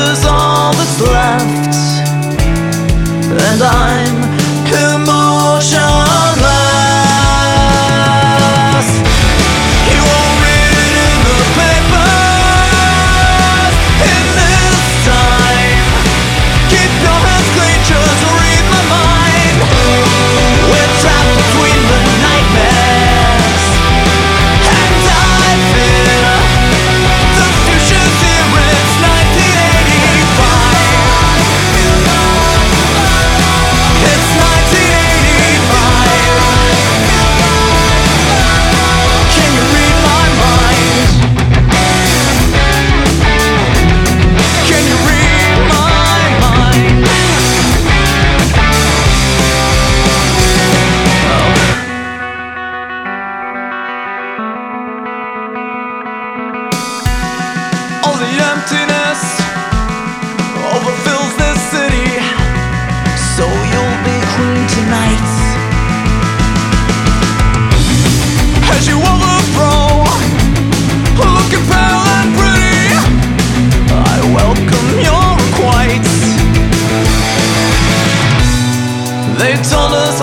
is all that's left, and I'm emotionless. You won't read it in the papers in this time. Keep your hands clean, just read my mind. We're trapped between the nightmares, and I fear the future's here. It's 1985. It's 1985. Can you read my mind? Can you read my mind? All the emptiness overfills this city, so you'll be queen tonight. As you overthrow, looking pale and pretty, I welcome your requites. They told us